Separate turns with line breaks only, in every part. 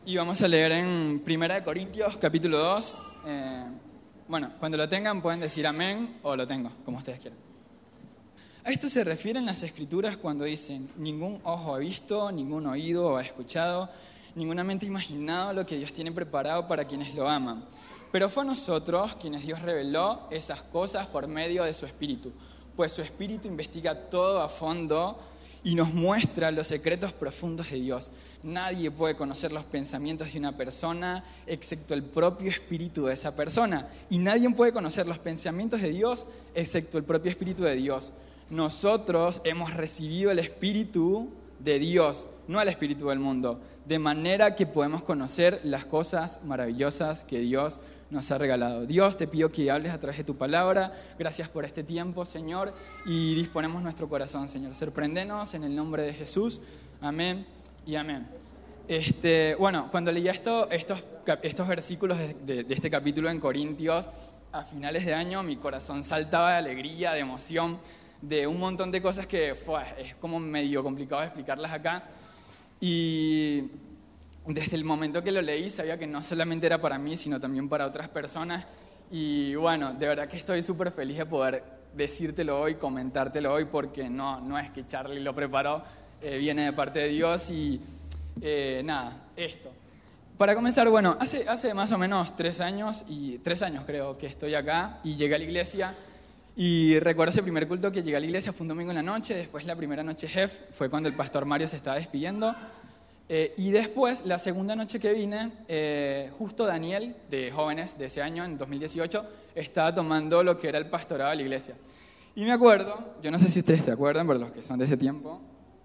Y vamos a leer en Primera de Corintios, capítulo 2. Cuando lo tengan pueden decir amén o lo tengo, como ustedes quieran. A esto se refieren las Escrituras cuando dicen: ningún ojo ha visto, ningún oído ha escuchado, ninguna mente ha imaginado lo que Dios tiene preparado para quienes lo aman. Pero fue a nosotros quienes Dios reveló esas cosas por medio de su Espíritu, pues su Espíritu investiga todo a fondo y nos muestra los secretos profundos de Dios. Nadie puede conocer los pensamientos de una persona excepto el propio espíritu de esa persona. Y nadie puede conocer los pensamientos de Dios excepto el propio espíritu de Dios. Nosotros hemos recibido el Espíritu de Dios, no el espíritu del mundo, de manera que podemos conocer las cosas maravillosas que Dios nos ha regalado. Dios, te pido que hables a través de tu palabra. Gracias por este tiempo, Señor, y disponemos nuestro corazón, Señor. Sorpréndenos en el nombre de Jesús. Amén y amén. Cuando leía estos versículos de este capítulo en Corintios, a finales de año, mi corazón saltaba de alegría, de emoción, de un montón de cosas que es como medio complicado de explicarlas acá. Y desde el momento que lo leí sabía que no solamente era para mí, sino también para otras personas. Y bueno, de verdad que estoy súper feliz de poder decírtelo hoy, comentártelo hoy, porque no es que Charlie lo preparó, viene de parte de Dios. Y esto. Para comenzar, hace más o menos 3 años creo que estoy acá y llegué a la iglesia. Y recuerdo ese primer culto que llegué a la iglesia, fue un domingo en la noche. Después la primera noche fue cuando el pastor Mario se estaba despidiendo. Y después, la segunda noche que vine, justo Daniel, de jóvenes de ese año, en 2018, estaba tomando lo que era el pastorado de la iglesia. Y me acuerdo, yo no sé si ustedes se acuerdan, pero los que son de ese tiempo,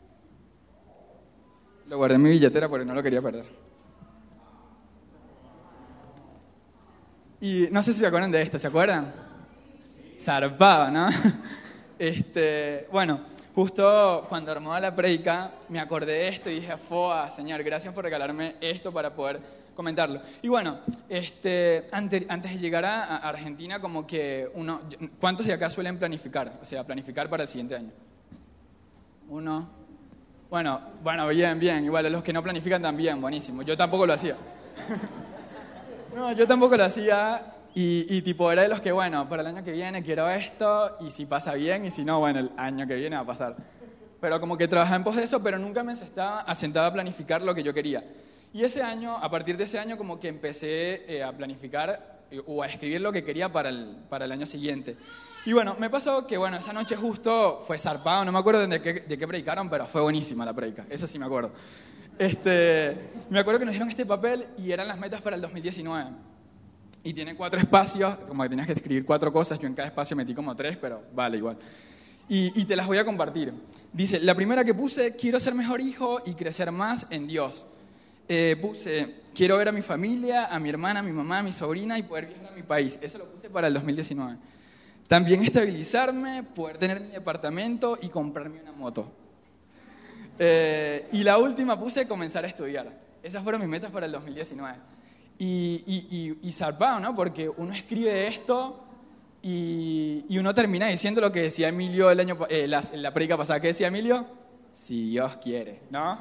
lo guardé en mi billetera porque no lo quería perder. Y no sé si se acuerdan de esto, ¿se acuerdan? Zarpado, ¿no? Justo cuando armó la prédica, me acordé de esto y dije: Señor, gracias por regalarme esto para poder comentarlo. Y antes de llegar a Argentina, como que ¿cuántos de acá suelen planificar? O sea, planificar para el siguiente año. ¿Uno? Bueno, bien. Igual a los que no planifican también, buenísimo. Yo tampoco lo hacía. Yo tampoco lo hacía. Y era de los que, para el año que viene quiero esto, y si pasa bien, y si no, el año que viene va a pasar. Pero como que trabajaba en pos de eso, pero nunca me sentaba a planificar lo que yo quería. Y a partir de ese año, como que empecé a planificar o a escribir lo que quería para el año siguiente. Y me pasó que, esa noche justo fue zarpado, no me acuerdo de qué predicaron, pero fue buenísima la predica, eso sí me acuerdo. Me acuerdo que nos dieron este papel y eran las metas para el 2019. Y tiene 4 espacios, como que tenías que escribir 4 cosas, yo en cada espacio metí como 3, pero vale igual. Y te las voy a compartir. Dice, la primera que puse: quiero ser mejor hijo y crecer más en Dios. Puse, quiero ver a mi familia, a mi hermana, a mi mamá, a mi sobrina y poder viajar a mi país. Eso lo puse para el 2019. También estabilizarme, poder tener mi departamento y comprarme una moto. Y la última puse comenzar a estudiar. Esas fueron mis metas para el 2019. Y zarpado, ¿no? Porque uno escribe esto y uno termina diciendo lo que decía Emilio en la prédica pasada. ¿Qué decía Emilio? Si Dios quiere, ¿no?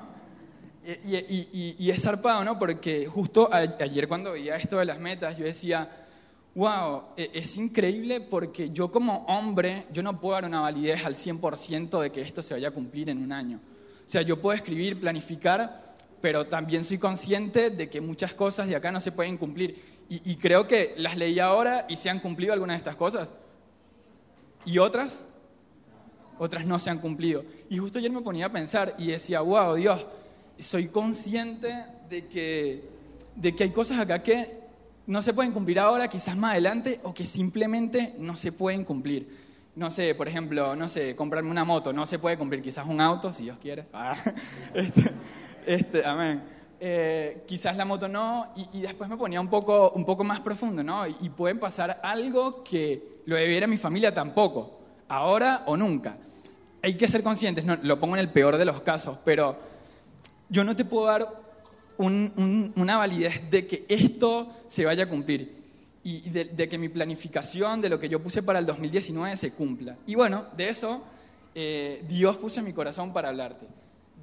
Y es zarpado, ¿no? Porque justo ayer cuando veía esto de las metas, yo decía: es increíble, porque yo como hombre, yo no puedo dar una validez al 100% de que esto se vaya a cumplir en un año. O sea, yo puedo escribir, planificar, pero también soy consciente de que muchas cosas de acá no se pueden cumplir. Y creo que las leí ahora y se han cumplido algunas de estas cosas. ¿Y otras? Otras no se han cumplido. Y justo ayer me ponía a pensar y decía: Dios, soy consciente de que hay cosas acá que no se pueden cumplir ahora, quizás más adelante, o que simplemente no se pueden cumplir. No sé, por ejemplo, comprarme una moto, no se puede cumplir. Quizás un auto, si Dios quiere. Amén. Quizás la moto no, y después me ponía un poco más profundo, ¿no? Y puede pasar algo que lo debiera mi familia tampoco, ahora o nunca. Hay que ser conscientes, no, lo pongo en el peor de los casos, pero yo no te puedo dar una validez de que esto se vaya a cumplir y de que mi planificación, de lo que yo puse para el 2019 se cumpla. Y de eso Dios puso en mi corazón para hablarte.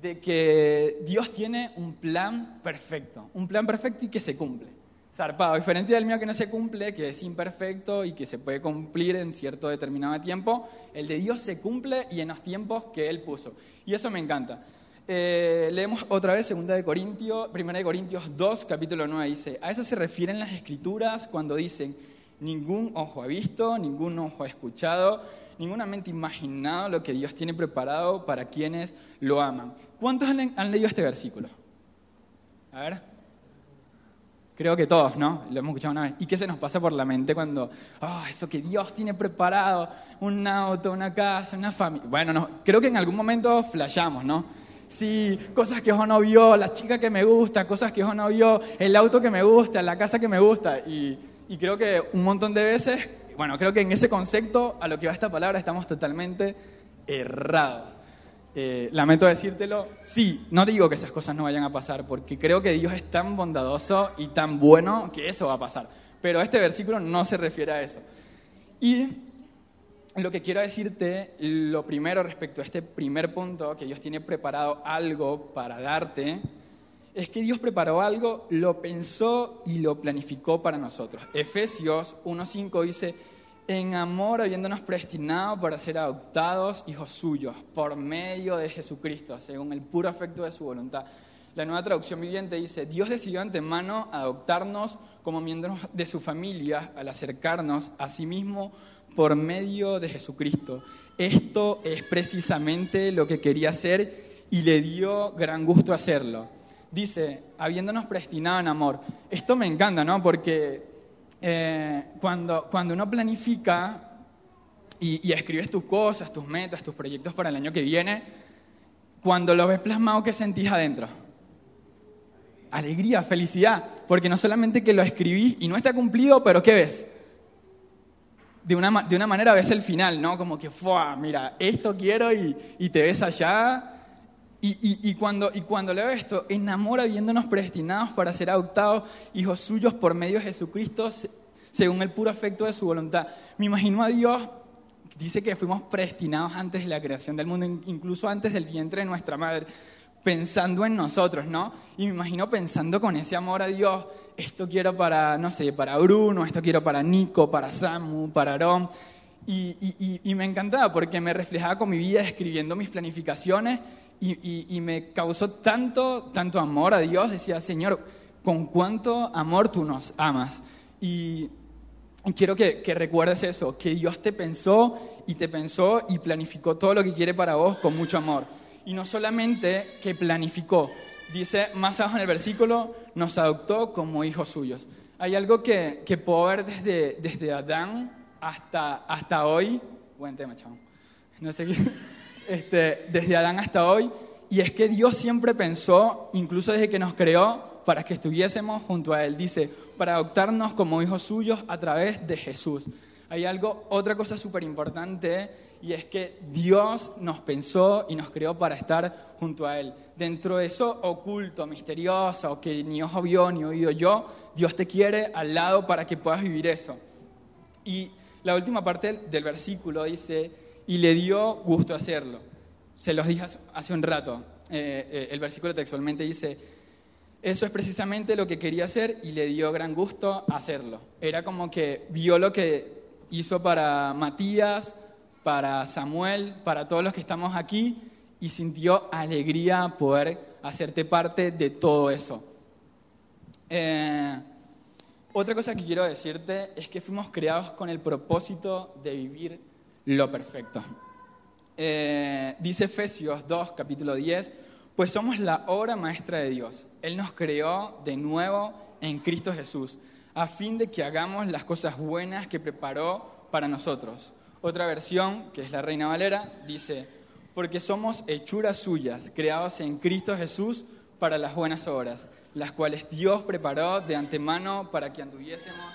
de que Dios tiene un plan perfecto y que se cumple. Zarpado, a diferencia del mío que no se cumple, que es imperfecto y que se puede cumplir en cierto determinado tiempo, el de Dios se cumple y en los tiempos que Él puso. Y eso me encanta. Leemos otra vez 1 Corintios 2, capítulo 9, dice: a eso se refieren las Escrituras cuando dicen: ningún ojo ha visto, ningún ojo ha escuchado, ninguna mente ha imaginado lo que Dios tiene preparado para quienes lo aman. ¿Cuántos han leído este versículo? A ver. Creo que todos, ¿no? Lo hemos escuchado una vez. ¿Y qué se nos pasa por la mente cuando, eso que Dios tiene preparado, un auto, una casa, una familia? Bueno, no, creo que en algún momento flashamos, ¿no? Sí, cosas que ojo no vio, la chica que me gusta, cosas que ojo no vio, el auto que me gusta, la casa que me gusta. Y creo que un montón de veces, bueno, creo que en ese concepto, a lo que va esta palabra, estamos totalmente errados. Lamento decírtelo, sí, no digo que esas cosas no vayan a pasar, porque creo que Dios es tan bondadoso y tan bueno que eso va a pasar. Pero este versículo no se refiere a eso. Y lo que quiero decirte, lo primero respecto a este primer punto, que Dios tiene preparado algo para darte, es que Dios preparó algo, lo pensó y lo planificó para nosotros. Efesios 1:5 dice: en amor habiéndonos predestinado para ser adoptados hijos suyos por medio de Jesucristo, según el puro afecto de su voluntad. La Nueva Traducción Viviente dice: Dios decidió antemano adoptarnos como miembros de su familia al acercarnos a sí mismo por medio de Jesucristo. Esto es precisamente lo que quería hacer y le dio gran gusto hacerlo. Dice, habiéndonos predestinado en amor. Esto me encanta, ¿no? Porque cuando uno planifica y escribes tus cosas, tus metas, tus proyectos para el año que viene, cuando lo ves plasmado, ¿qué sentís adentro? Alegría, felicidad, porque no solamente que lo escribís y no está cumplido, pero ¿qué ves? De una manera ves el final, ¿no? Como que, mira, esto quiero y te ves allá. Y cuando leo esto, en amor habiéndonos predestinados para ser adoptados hijos suyos por medio de Jesucristo, según el puro afecto de su voluntad. Me imagino a Dios, dice que fuimos predestinados antes de la creación del mundo, incluso antes del vientre de nuestra madre, pensando en nosotros, ¿no? Y me imagino pensando con ese amor a Dios, esto quiero para, no sé, para Bruno, esto quiero para Nico, para Samu, para Aarón. Y me encantaba porque me reflejaba con mi vida escribiendo mis planificaciones. Y me causó tanto amor a Dios. Decía, Señor, con cuánto amor tú nos amas. Y quiero que recuerdes eso, que Dios te pensó y planificó todo lo que quiere para vos con mucho amor. Y no solamente que planificó, dice más abajo en el versículo, nos adoptó como hijos suyos. Hay algo que puedo ver desde Adán hasta hoy. Buen tema, chavo. No sé qué. Desde Adán hasta hoy, y es que Dios siempre pensó, incluso desde que nos creó, para que estuviésemos junto a Él. Dice, para adoptarnos como hijos suyos a través de Jesús. Hay otra cosa súper importante, y es que Dios nos pensó y nos creó para estar junto a Él. Dentro de eso oculto, misterioso, que ni ojo vio ni oído yo, Dios te quiere al lado para que puedas vivir eso. Y la última parte del versículo dice, y le dio gusto hacerlo. Se los dije hace un rato. El versículo textualmente dice, eso es precisamente lo que quería hacer y le dio gran gusto hacerlo. Era como que vio lo que hizo para Matías, para Samuel, para todos los que estamos aquí, y sintió alegría poder hacerte parte de todo eso. Otra cosa que quiero decirte es que fuimos creados con el propósito de vivir lo perfecto. Dice Efesios 2, capítulo 10, pues somos la obra maestra de Dios. Él nos creó de nuevo en Cristo Jesús, a fin de que hagamos las cosas buenas que preparó para nosotros. Otra versión, que es la Reina Valera, dice, porque somos hechuras suyas, creados en Cristo Jesús para las buenas obras, las cuales Dios preparó de antemano para que anduviésemos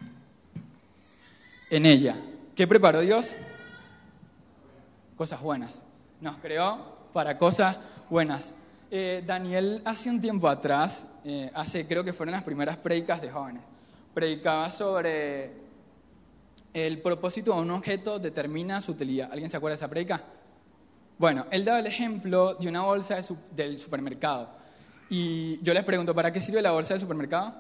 en ella. ¿Qué preparó Dios? Cosas buenas. Nos creó para cosas buenas. Daniel, hace un tiempo atrás, creo que fueron las primeras prédicas de jóvenes, predicaba sobre el propósito de un objeto determina su utilidad. ¿Alguien se acuerda de esa prédica? Bueno, él daba el ejemplo de una bolsa del supermercado. Y yo les pregunto, ¿para qué sirve la bolsa del supermercado?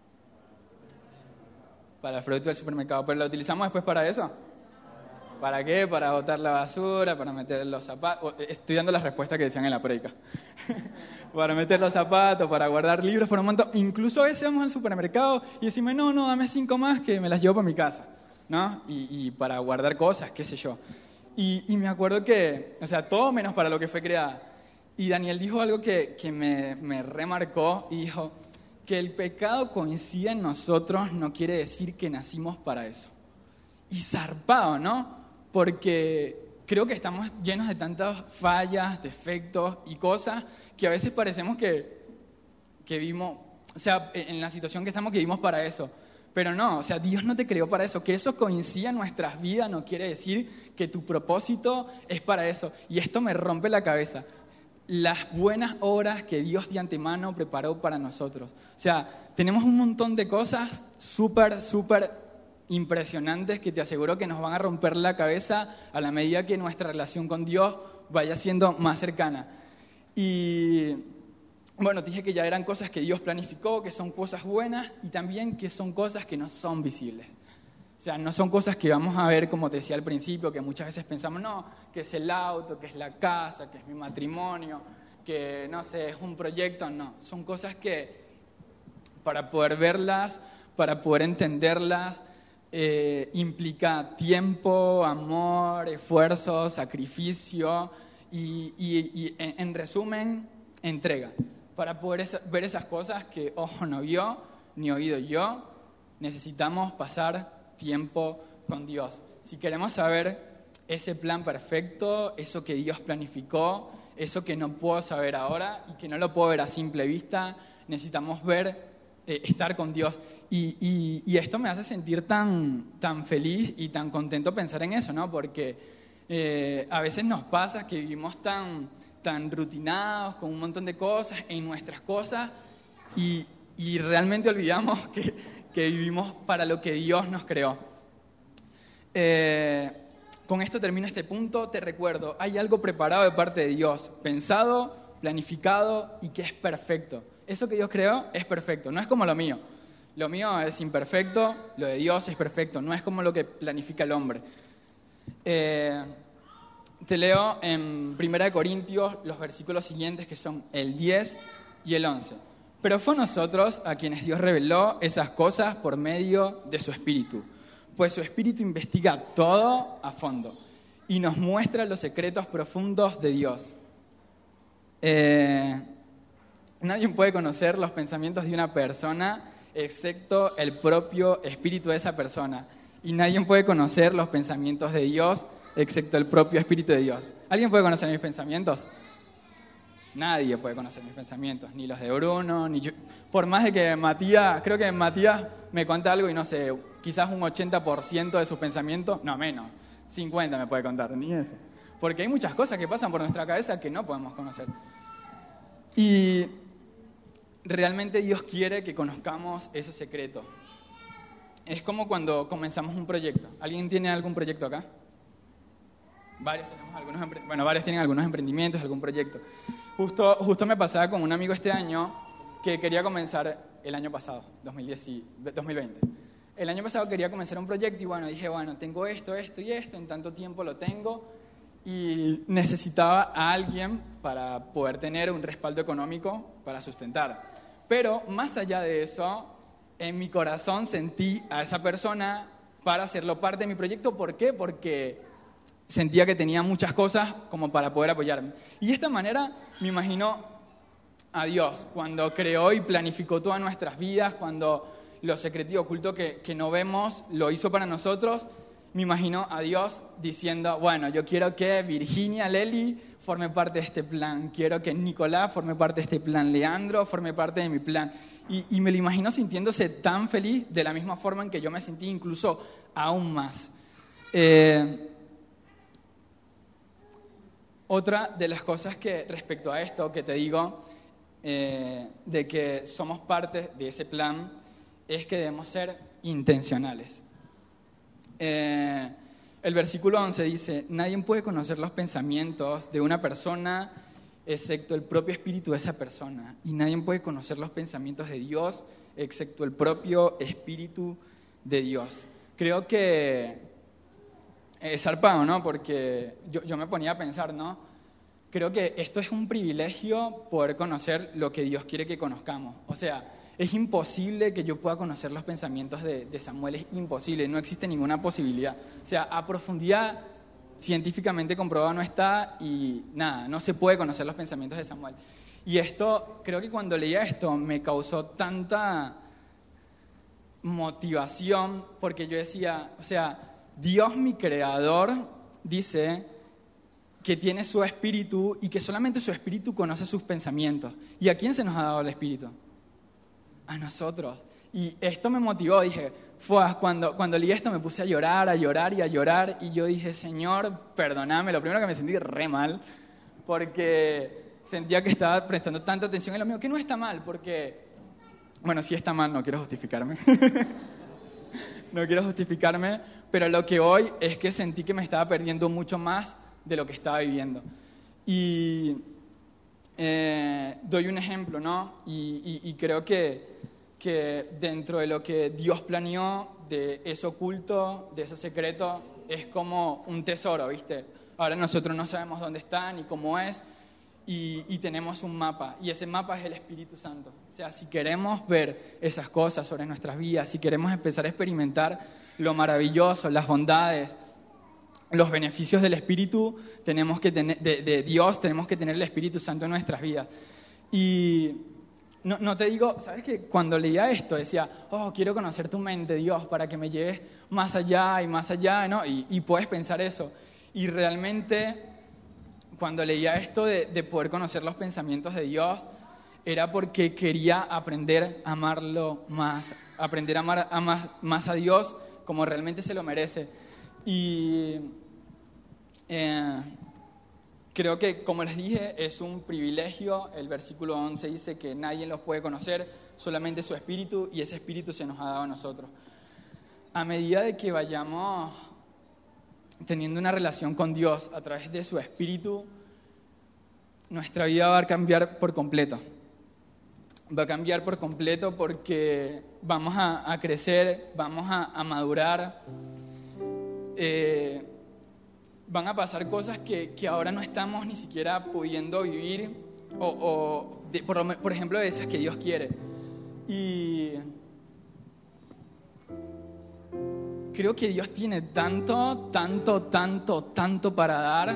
Para el producto del supermercado. ¿Pero la utilizamos después para eso? ¿Para qué? Para botar la basura, para meter los zapatos. Estoy dando las respuestas que decían en la prédica. Para meter los zapatos, para guardar libros por un montón. Incluso a veces vamos al supermercado y decimos, no, dame 5 más que me las llevo para mi casa, ¿no? Y para guardar cosas, qué sé yo. Y me acuerdo que, o sea, todo menos para lo que fue creada. Y Daniel dijo algo que me remarcó y dijo que el pecado coincida en nosotros no quiere decir que nacimos para eso. Y zarpado, ¿no? Porque creo que estamos llenos de tantas fallas, defectos y cosas que a veces parecemos que vivimos, o sea, en la situación que estamos que vivimos para eso. Pero no, o sea, Dios no te creó para eso. Que eso coincida en nuestras vidas no quiere decir que tu propósito es para eso. Y esto me rompe la cabeza. Las buenas obras que Dios de antemano preparó para nosotros. O sea, tenemos un montón de cosas súper impresionantes que te aseguro que nos van a romper la cabeza a la medida que nuestra relación con Dios vaya siendo más cercana. Y bueno, te dije que ya eran cosas que Dios planificó, que son cosas buenas y también que son cosas que no son visibles. O sea, no son cosas que vamos a ver, como te decía al principio, que muchas veces pensamos, no, que es el auto, que es la casa, que es mi matrimonio, que, no sé, es un proyecto. No, son cosas que para poder verlas, para poder entenderlas, implica tiempo, amor, esfuerzo, sacrificio y en resumen, entrega. Para poder ver esas cosas que ojo no vio, ni oído yo, necesitamos pasar tiempo con Dios. Si queremos saber ese plan perfecto, eso que Dios planificó, eso que no puedo saber ahora y que no lo puedo ver a simple vista, necesitamos estar con Dios. Y esto me hace sentir tan feliz y tan contento pensar en eso, ¿no? Porque a veces nos pasa que vivimos tan rutinados con un montón de cosas en nuestras cosas y realmente olvidamos que vivimos para lo que Dios nos creó. Con esto termino este punto. Te recuerdo, hay algo preparado de parte de Dios, pensado, planificado y que es perfecto. Eso que Dios creó es perfecto, no es como lo mío. Lo mío es imperfecto, lo de Dios es perfecto, no es como lo que planifica el hombre. Te leo en 1 Corintios los versículos siguientes, que son el 10 y el 11. Pero fue a nosotros a quienes Dios reveló esas cosas por medio de su Espíritu, pues su Espíritu investiga todo a fondo y nos muestra los secretos profundos de Dios. Nadie puede conocer los pensamientos de una persona excepto el propio Espíritu de esa persona. Y nadie puede conocer los pensamientos de Dios excepto el propio Espíritu de Dios. ¿Alguien puede conocer mis pensamientos? Nadie puede conocer mis pensamientos, ni los de Bruno, ni yo. Por más de que creo que Matías me cuenta algo y no sé, quizás un 80% de sus pensamientos, no menos, 50 me puede contar, ni eso. Porque hay muchas cosas que pasan por nuestra cabeza que no podemos conocer. Y realmente Dios quiere que conozcamos esos secretos. Es como cuando comenzamos un proyecto. ¿Alguien tiene algún proyecto acá? Varios tienen algunos emprendimientos, algún proyecto. Justo me pasaba con un amigo este año que quería comenzar el año pasado, 2020. El año pasado quería comenzar un proyecto y dije, tengo esto y esto, en tanto tiempo lo tengo y necesitaba a alguien para poder tener un respaldo económico para sustentar. Pero más allá de eso, en mi corazón sentí a esa persona para hacerlo parte de mi proyecto. ¿Por qué? Porque sentía que tenía muchas cosas como para poder apoyarme. Y de esta manera me imagino a Dios, cuando creó y planificó todas nuestras vidas, cuando lo secreto y oculto que no vemos lo hizo para nosotros. Me imagino a Dios diciendo, yo quiero que Virginia, Leli, forme parte de este plan. Quiero que Nicolás forme parte de este plan. Leandro forme parte de mi plan. Y me lo imagino sintiéndose tan feliz de la misma forma en que yo me sentí, incluso aún más. Otra de las cosas que respecto a esto que te digo, de que somos parte de ese plan, es que debemos ser intencionales. El versículo 11 dice, nadie puede conocer los pensamientos de una persona excepto el propio espíritu de esa persona. Y nadie puede conocer los pensamientos de Dios excepto el propio espíritu de Dios. Creo que es zarpado, ¿no? Porque yo me ponía a pensar, ¿no? Creo que esto es un privilegio poder conocer lo que Dios quiere que conozcamos. O sea, es imposible que yo pueda conocer los pensamientos de Samuel, es imposible, no existe ninguna posibilidad. O sea, a profundidad científicamente comprobado no está y nada, no se puede conocer los pensamientos de Samuel. Y esto, creo que cuando leía esto me causó tanta motivación porque yo decía, o sea, Dios mi creador dice que tiene su espíritu y que solamente su espíritu conoce sus pensamientos. ¿Y a quién se nos ha dado el espíritu? A nosotros. Y esto me motivó, dije, cuando leí esto me puse a llorar y yo dije, Señor, perdóname. Lo primero que me sentí re mal porque sentía que estaba prestando tanta atención en lo mío, que no está mal, porque, bueno, sí está mal, no quiero justificarme. No quiero justificarme, pero lo que hoy es que sentí que me estaba perdiendo mucho más de lo que estaba viviendo. Y doy un ejemplo, ¿no? Y creo que dentro de lo que Dios planeó, de eso oculto, de eso secreto, es como un tesoro, ¿viste? Ahora nosotros no sabemos dónde está ni cómo es, y tenemos un mapa, y ese mapa es el Espíritu Santo. O sea, si queremos ver esas cosas sobre nuestras vidas, si queremos empezar a experimentar lo maravilloso, las bondades, los beneficios del Espíritu, tenemos que tener, de Dios, tenemos que tener el Espíritu Santo en nuestras vidas. Y no te digo, ¿sabes qué? Cuando leía esto decía, quiero conocer tu mente, Dios, para que me lleves más allá y más allá, ¿no? Y puedes pensar eso. Y realmente, cuando leía esto de poder conocer los pensamientos de Dios, era porque quería aprender a amarlo más, aprender a amar más a Dios como realmente se lo merece. Y creo que, como les dije, es un privilegio. El versículo 11 dice que nadie los puede conocer, solamente su espíritu, y ese espíritu se nos ha dado a nosotros. A medida de que vayamos teniendo una relación con Dios a través de su espíritu, nuestra vida va a cambiar por completo. Va a cambiar por completo porque vamos a crecer, vamos a madurar. Van a pasar cosas que ahora no estamos ni siquiera pudiendo vivir, por ejemplo, de esas que Dios quiere. Y creo que Dios tiene tanto para dar,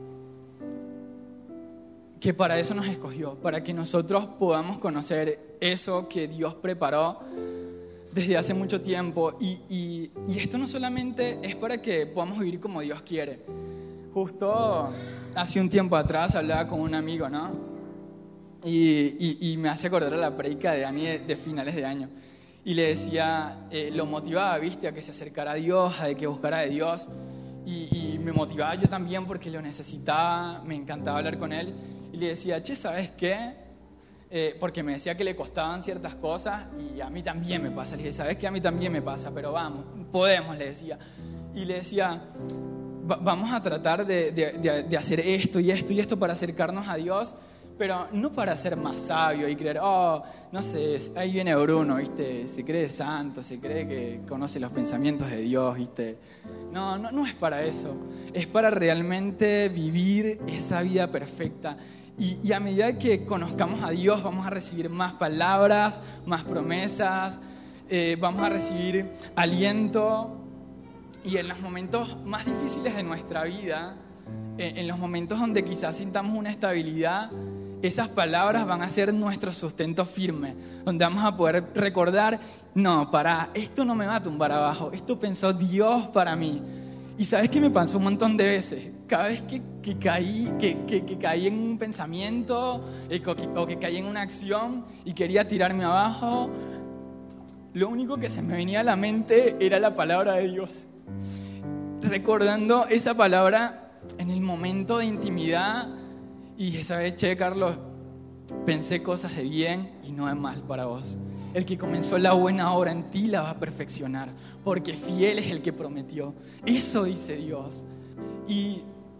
que para eso nos escogió, para que nosotros podamos conocer eso que Dios preparó desde hace mucho tiempo. Y esto no solamente es para que podamos vivir como Dios quiere. Justo hace un tiempo atrás hablaba con un amigo, ¿no? Y me hace acordar a la prédica de Dani de finales de año. Y le decía, lo motivaba, ¿viste? A que se acercara a Dios, a que buscara de Dios. Y me motivaba yo también porque lo necesitaba, me encantaba hablar con él. Y le decía, ¿sabes qué? Porque me decía que le costaban ciertas cosas y a mí también me pasa. Le dije, ¿sabes qué? A mí también me pasa, pero vamos, podemos, le decía. Y le decía, vamos a tratar de hacer esto y esto y esto para acercarnos a Dios, pero no para ser más sabio y creer, no sé, ahí viene Bruno, ¿viste? Se cree santo, se cree que conoce los pensamientos de Dios, ¿viste? No es para eso. Es para realmente vivir esa vida perfecta. Y a medida que conozcamos a Dios, vamos a recibir más palabras, más promesas, vamos a recibir aliento. Y en los momentos más difíciles de nuestra vida, en los momentos donde quizás sintamos una estabilidad, esas palabras van a ser nuestro sustento firme, donde vamos a poder recordar, esto no me va a tumbar abajo, esto pensó Dios para mí. Y ¿sabes qué me pasó un montón de veces? Cada vez que caí en un pensamiento o que caí en una acción y quería tirarme abajo, lo único que se me venía a la mente era la palabra de Dios. Recordando esa palabra en el momento de intimidad y esa vez, Carlos, pensé cosas de bien y no de mal para vos. El que comenzó la buena obra en ti la va a perfeccionar, porque fiel es el que prometió. Eso dice Dios. Y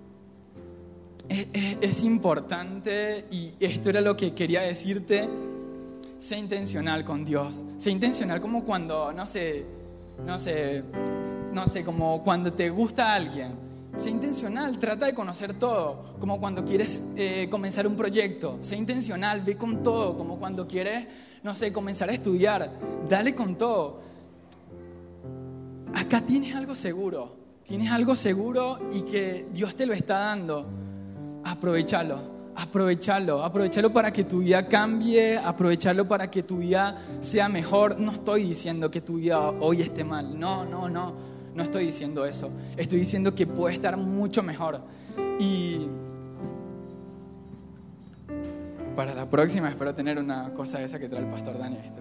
es importante, y esto era lo que quería decirte: sé intencional con Dios. Sé intencional como cuando, no sé, como cuando te gusta alguien. Sé intencional, trata de conocer todo, como cuando quieres comenzar un proyecto. Sé intencional, ve con todo, como cuando quieres, no sé, comenzar a estudiar. Dale con todo. Acá tienes algo seguro y que Dios te lo está dando. Aprovechalo para que tu vida cambie, aprovechalo para que tu vida sea mejor. No estoy diciendo que tu vida hoy esté mal, no estoy diciendo eso. Estoy diciendo que puede estar mucho mejor. Y para la próxima espero tener una cosa esa que trae el pastor Dani, ¿viste?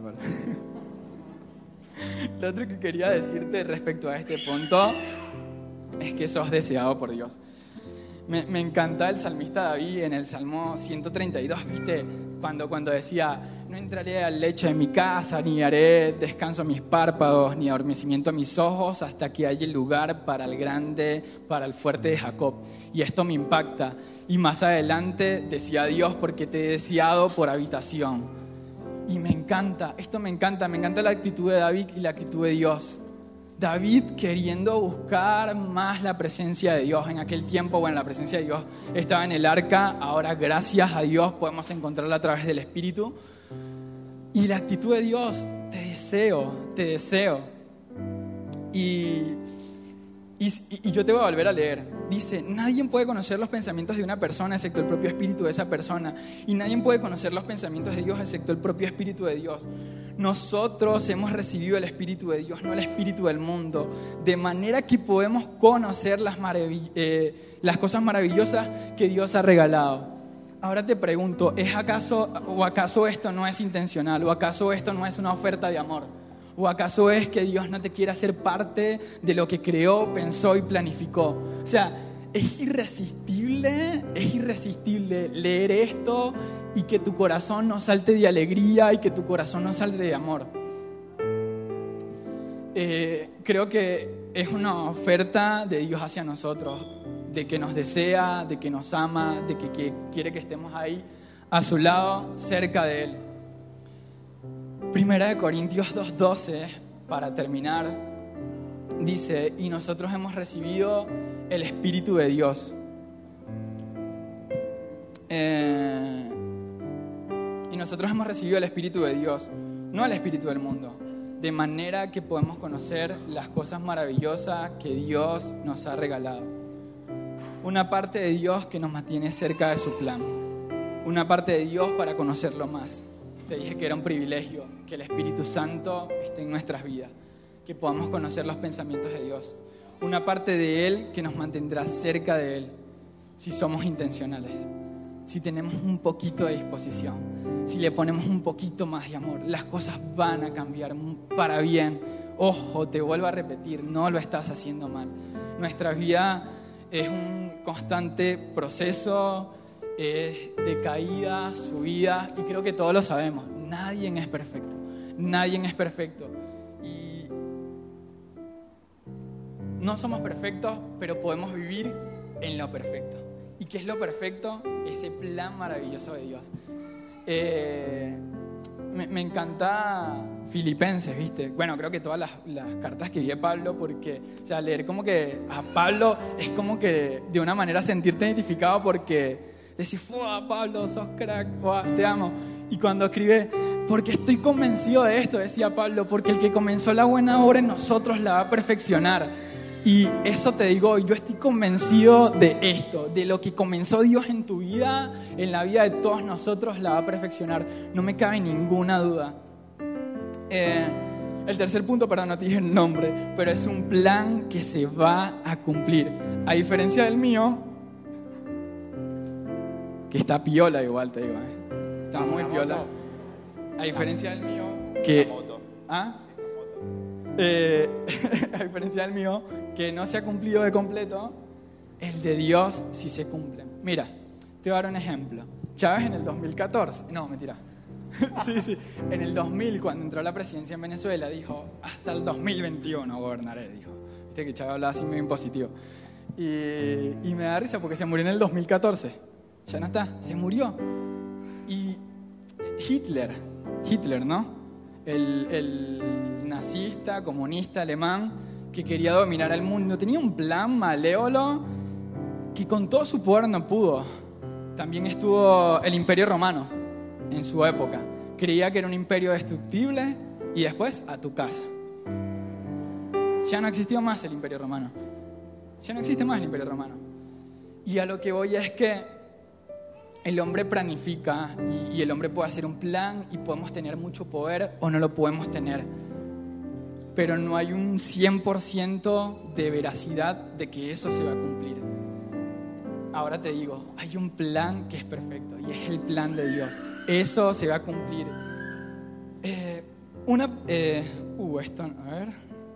Lo otro que quería decirte respecto a este punto es que sos deseado por Dios. Me encanta el salmista David en el Salmo 132, ¿viste? Cuando decía: no entraré al lecho de mi casa, ni haré descanso a mis párpados, ni adormecimiento a mis ojos, hasta que haya lugar para el grande, para el fuerte de Jacob. Y esto me impacta. Y más adelante decía Dios: porque te he deseado por habitación. Y me encanta la actitud de David y la actitud de Dios. David queriendo buscar más la presencia de Dios. En aquel tiempo, la presencia de Dios estaba en el arca. Ahora, gracias a Dios, podemos encontrarla a través del Espíritu. Y la actitud de Dios: te deseo. Y yo te voy a volver a leer. Dice: nadie puede conocer los pensamientos de una persona excepto el propio espíritu de esa persona. Y nadie puede conocer los pensamientos de Dios excepto el propio espíritu de Dios. Nosotros hemos recibido el espíritu de Dios, no el espíritu del mundo. De manera que podemos conocer las cosas maravillosas que Dios ha regalado. Ahora te pregunto: ¿acaso esto no es intencional? ¿O acaso esto no es una oferta de amor? ¿O acaso es que Dios no te quiere hacer parte de lo que creó, pensó y planificó? O sea, es irresistible leer esto y que tu corazón no salte de alegría y que tu corazón no salte de amor. Creo que es una oferta de Dios hacia nosotros, de que nos desea, de que nos ama, de que quiere que estemos ahí a su lado, cerca de Él. Primera de Corintios 2:12, para terminar, dice: y nosotros hemos recibido el Espíritu de Dios. Y nosotros hemos recibido el Espíritu de Dios, no el Espíritu del mundo, de manera que podemos conocer las cosas maravillosas que Dios nos ha regalado. Una parte de Dios que nos mantiene cerca de su plan, una parte de Dios para conocerlo más. Te dije que era un privilegio que el Espíritu Santo esté en nuestras vidas, que podamos conocer los pensamientos de Dios. Una parte de Él que nos mantendrá cerca de Él si somos intencionales, si tenemos un poquito de disposición, si le ponemos un poquito más de amor. Las cosas van a cambiar para bien. Ojo, te vuelvo a repetir, no lo estás haciendo mal. Nuestra vida es un constante proceso de caídas, subidas, y creo que todos lo sabemos. Nadie es perfecto. Y no somos perfectos, pero podemos vivir en lo perfecto. ¿Y qué es lo perfecto? Ese plan maravilloso de Dios. Me encanta Filipenses, ¿viste? Bueno, creo que todas las cartas que vi de Pablo, porque, o sea, leer como que a Pablo es como que de una manera sentirte identificado, porque decís: ¡fua, Pablo, sos crack! ¡Fua, te amo! Y cuando escribe: porque estoy convencido de esto, decía Pablo, porque el que comenzó la buena obra en nosotros la va a perfeccionar. Y eso te digo, yo estoy convencido de esto, de lo que comenzó Dios en tu vida, en la vida de todos nosotros, la va a perfeccionar. No me cabe ninguna duda. El tercer punto, perdón, no te dije el nombre, pero es un plan que se va a cumplir. A diferencia del mío, que está piola igual, te digo, está muy piola. A diferencia del mío, que... ¿Ah? A diferencia del mío, que no se ha cumplido de completo, el de Dios sí se cumple. Mira, te voy a dar un ejemplo. Chávez en el 2014, no, mentira. Sí, sí. En el 2000, cuando entró a la presidencia en Venezuela, dijo, hasta el 2021 gobernaré, dijo. Viste que Chávez hablaba así medio impositivo. Y me da risa porque se murió en el 2014. Ya no está, se murió. Y Hitler, ¿no? El nazista, comunista, alemán, que quería dominar al mundo, tenía un plan malévolo que con todo su poder no pudo. También estuvo el Imperio Romano en su época. Creía que era un imperio destructible y después a tu casa. Ya no existió más el Imperio Romano. Ya no existe más el Imperio Romano. Y a lo que voy es que el hombre planifica y el hombre puede hacer un plan y podemos tener mucho poder o no lo podemos tener. Pero no hay un 100% de veracidad de que eso se va a cumplir. Ahora te digo, hay un plan que es perfecto y es el plan de Dios. Eso se va a cumplir. A ver.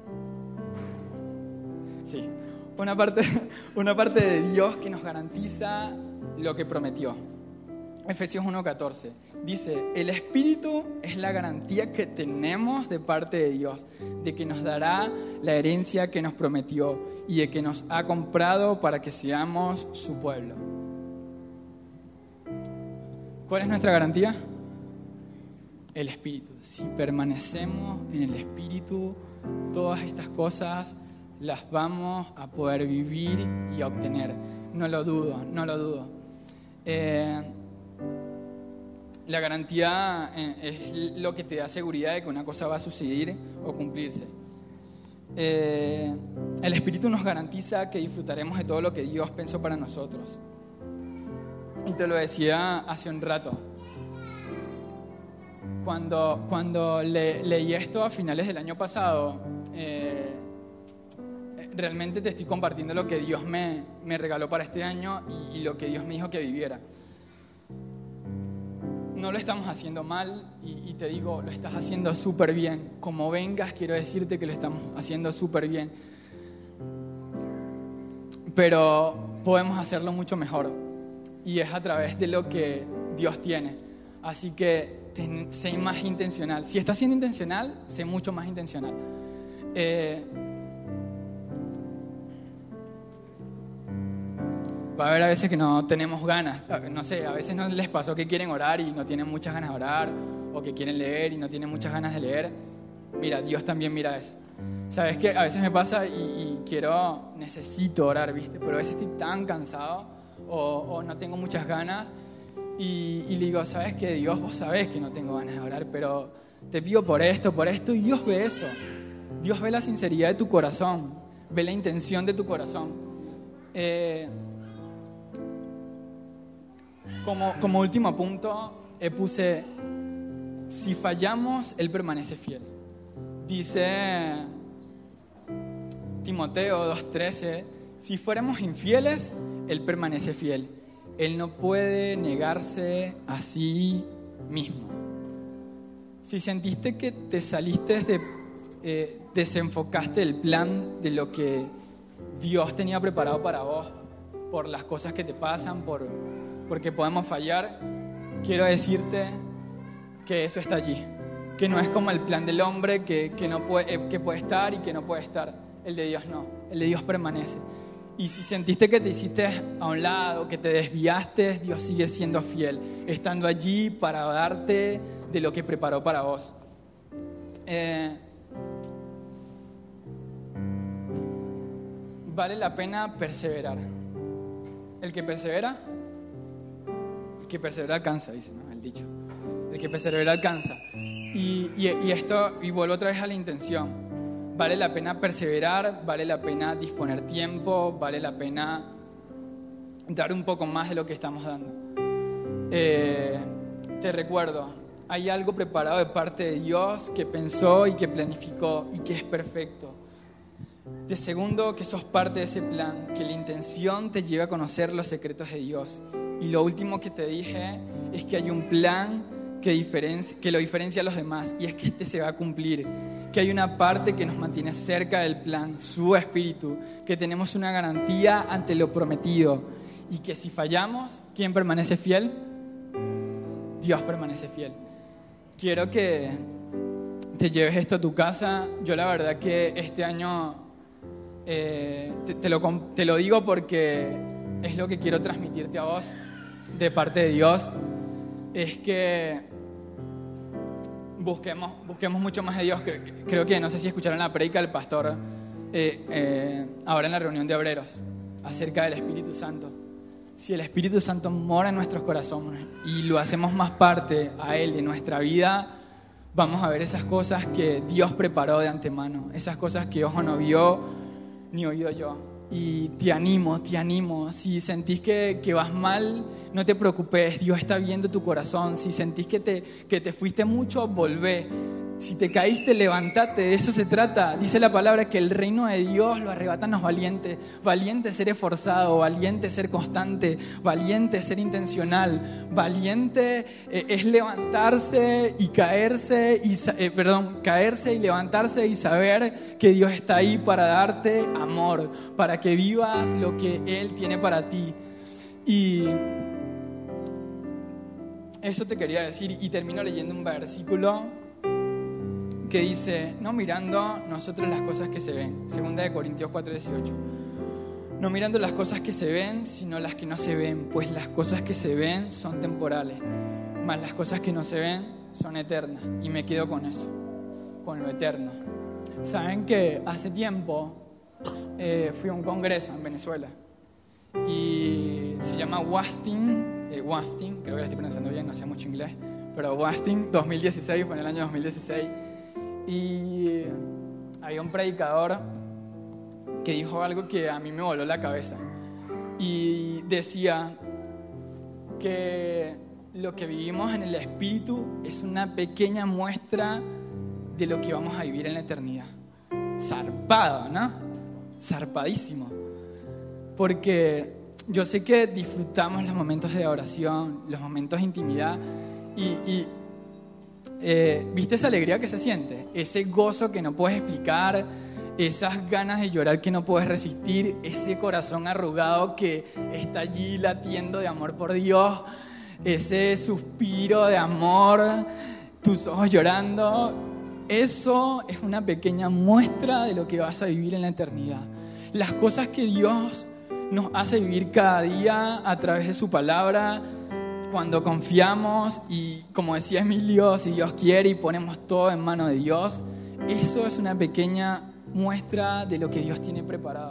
Sí, una parte de Dios que nos garantiza lo que prometió. Efesios 1:14 dice, el Espíritu es la garantía que tenemos de parte de Dios, de que nos dará la herencia que nos prometió y de que nos ha comprado para que seamos su pueblo. ¿Cuál es nuestra garantía? El Espíritu. Si permanecemos en el Espíritu, todas estas cosas las vamos a poder vivir y obtener. No lo dudo. La garantía es lo que te da seguridad de que una cosa va a suceder o cumplirse. El Espíritu nos garantiza que disfrutaremos de todo lo que Dios pensó para nosotros. Y te lo decía hace un rato. Cuando leí esto a finales del año pasado, realmente te estoy compartiendo lo que Dios me regaló para este año y lo que Dios me dijo que viviera. No lo estamos haciendo mal y te digo, lo estás haciendo súper bien. Como vengas, quiero decirte que lo estamos haciendo súper bien. Pero podemos hacerlo mucho mejor. Y es a través de lo que Dios tiene. Así que sé más intencional. Si estás siendo intencional, sé mucho más intencional. Va a haber a veces que no tenemos ganas, no sé, a veces no les pasó que quieren orar y no tienen muchas ganas de orar, o que quieren leer y no tienen muchas ganas de leer. Mira, Dios también mira eso. ¿Sabes qué? A veces me pasa y necesito orar, ¿viste? Pero a veces estoy tan cansado o no tengo muchas ganas y le digo, ¿sabes qué? Dios, vos sabés que no tengo ganas de orar, pero te pido por esto, y Dios ve eso. Dios ve la sinceridad de tu corazón, ve la intención de tu corazón. Como último punto, puse, si fallamos, Él permanece fiel. Dice Timoteo 2:13, si fuéramos infieles, Él permanece fiel. Él no puede negarse a sí mismo. Si sentiste que te saliste desenfocaste del plan de lo que Dios tenía preparado para vos, por las cosas que te pasan, porque podemos fallar, quiero decirte que eso está allí, que no es como el plan del hombre que puede estar y que no puede estar. El de Dios no, el de Dios permanece. Y si sentiste que te hiciste a un lado, que te desviaste, Dios sigue siendo fiel, estando allí para darte de lo que preparó para vos. Vale la pena perseverar. El que persevera alcanza, dice, ¿no? El dicho. El que persevera alcanza. Y vuelvo otra vez a la intención. Vale la pena perseverar, vale la pena disponer tiempo, vale la pena dar un poco más de lo que estamos dando. Te recuerdo, hay algo preparado de parte de Dios que pensó y que planificó y que es perfecto. De segundo, que sos parte de ese plan, que la intención te lleva a conocer los secretos de Dios. Y lo último que te dije es que hay un plan que lo diferencia a los demás, y es que este se va a cumplir, que hay una parte que nos mantiene cerca del plan, su Espíritu, que tenemos una garantía ante lo prometido, y que si fallamos, ¿quién permanece fiel? Dios permanece fiel. quiero que te lleves esto a tu casa. Yo la verdad que este año te lo digo porque es lo que quiero transmitirte a vos de parte de Dios. Es que busquemos mucho más de Dios. Creo que, no sé si escucharon la predica del pastor ahora en la reunión de obreros acerca del Espíritu Santo. Si el Espíritu Santo mora en nuestros corazones y lo hacemos más parte a Él de nuestra vida, vamos a ver esas cosas que Dios preparó de antemano, esas cosas que ojo no vio ni oído yo. Y te animo, si sentís que vas mal, no te preocupes, Dios está viendo tu corazón. Si sentís que te fuiste mucho, volvé. Si te caíste, levántate, de eso se trata. Dice la palabra que el reino de Dios lo arrebatan los valientes. Valiente es ser esforzado, valiente es ser constante, valiente es ser intencional, valiente es levantarse y caerse y levantarse y saber que Dios está ahí para darte amor, para que vivas lo que Él tiene para ti. Y eso te quería decir, y termino leyendo un versículo que dice, no mirando nosotros las cosas que se ven, 2 Corintios 4:18, no mirando las cosas que se ven, sino las que no se ven, pues las cosas que se ven son temporales, mas las cosas que no se ven son eternas, y me quedo con eso, con lo eterno. Saben que hace tiempo fui a un congreso en Venezuela, y se llama WASTIN, creo que lo estoy pronunciando bien, no sé mucho inglés, pero WASTIN 2016, fue en el año 2016, y había un predicador que dijo algo que a mí me voló la cabeza, y decía que lo que vivimos en el Espíritu es una pequeña muestra de lo que vamos a vivir en la eternidad. Zarpado, ¿no? Zarpadísimo. Porque yo sé que disfrutamos los momentos de oración, los momentos de intimidad, y ¿viste esa alegría que se siente? Ese gozo que no puedes explicar, esas ganas de llorar que no puedes resistir, ese corazón arrugado que está allí latiendo de amor por Dios, ese suspiro de amor, tus ojos llorando. Eso es una pequeña muestra de lo que vas a vivir en la eternidad. Las cosas que Dios nos hace vivir cada día a través de su palabra, cuando confiamos y, como decía Emilio, si Dios quiere y ponemos todo en manos de Dios, eso es una pequeña muestra de lo que Dios tiene preparado.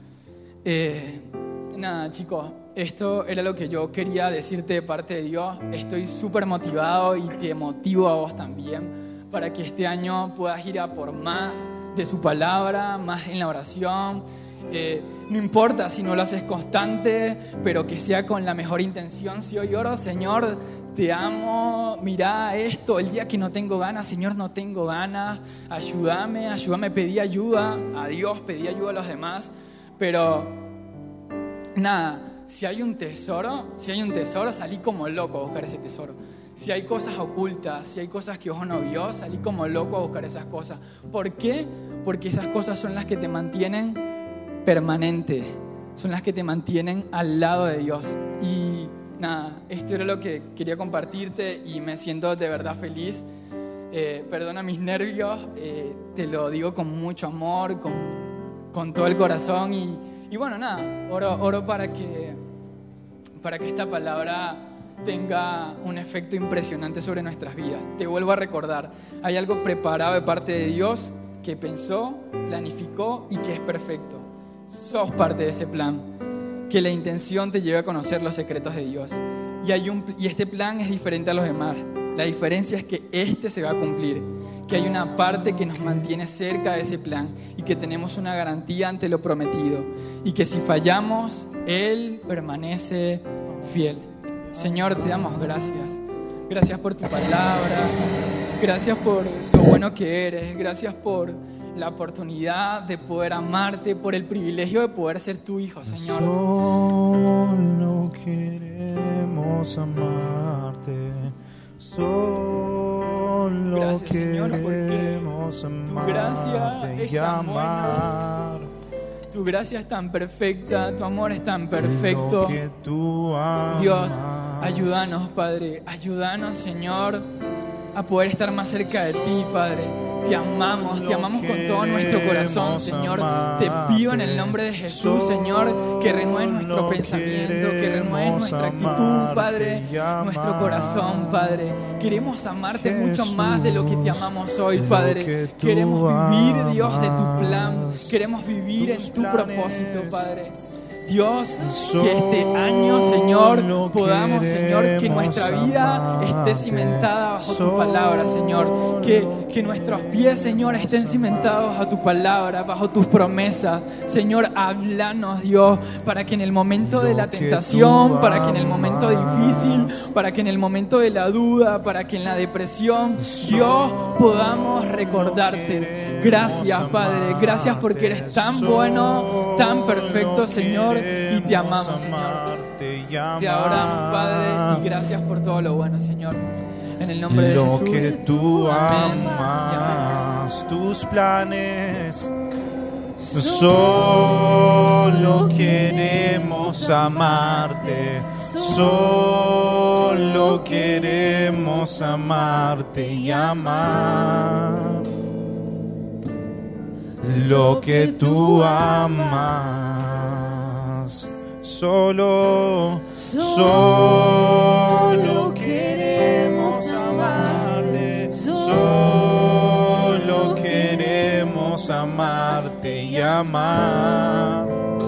Nada, chicos, esto era lo que yo quería decirte de parte de Dios. Estoy súper motivado y te motivo a vos también para que este año puedas ir a por más de su palabra, más en la oración. No importa si no lo haces constante, pero que sea con la mejor intención. Si hoy oro, Señor, te amo, mirá esto, el día que no tengo ganas, Señor, no tengo ganas, ayúdame, pedí ayuda a Dios, pedí ayuda a los demás, pero nada, si hay un tesoro, salí como loco a buscar ese tesoro. Si hay cosas ocultas, si hay cosas que ojo no vio, salí como loco a buscar esas cosas. ¿Por qué? Porque esas cosas son las que te mantienen permanente, son las que te mantienen al lado de Dios. Y nada, esto era lo que quería compartirte y me siento de verdad feliz. Perdona mis nervios, te lo digo con mucho amor, con todo el corazón y bueno, nada, oro para que esta palabra tenga un efecto impresionante sobre nuestras vidas. Te vuelvo a recordar, hay algo preparado de parte de Dios que pensó, planificó y que es perfecto. Sos parte de ese plan, que la intención te lleve a conocer los secretos de Dios. Y este plan es diferente a los demás. La diferencia es que este se va a cumplir, que hay una parte que nos mantiene cerca de ese plan y que tenemos una garantía ante lo prometido y que si fallamos, Él permanece fiel. Señor, te damos gracias. Gracias por tu palabra. Gracias por lo bueno que eres. Gracias por la oportunidad de poder amarte, por el privilegio de poder ser tu hijo, Señor.
Solo queremos amarte. Solo
gracias, Señor,
queremos
tu gracia es tan buena. Tu gracia es tan perfecta, tu amor es tan perfecto. Dios, ayúdanos, Padre, ayúdanos, Señor, a poder estar más cerca de ti, Padre. Te amamos con todo nuestro corazón, Señor. Te pido en el nombre de Jesús, Señor, que renueves nuestro pensamiento, que renueves nuestra actitud, Padre, nuestro corazón, Padre. Queremos amarte mucho más de lo que te amamos hoy, Padre. Queremos vivir, Dios, de tu plan. Queremos vivir en tu propósito, Padre. Dios, que este año, Señor, podamos, Señor, que nuestra vida esté cimentada bajo tu palabra, Señor. Que nuestros pies, Señor, estén cimentados a tu palabra, bajo tus promesas. Señor, háblanos, Dios, para que en el momento de la tentación, para que en el momento difícil, para que en el momento de la duda, para que en la depresión, Dios, podamos recordarte. Gracias, Padre. Gracias porque eres tan bueno, tan perfecto, Señor. Y te amamos, Señor. Te adoramos, Padre, y gracias por todo lo bueno, Señor. En el nombre de Jesús.
Lo que tú
Amén.
amas, tus planes. Solo queremos amarte. Solo queremos amarte y amar. Lo que tú amas, solo queremos amarte, solo queremos amarte y amar.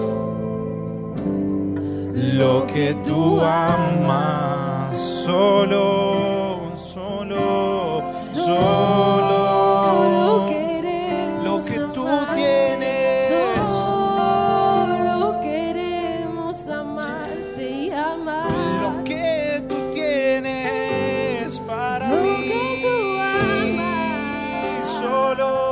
Lo que tú amas, solo solo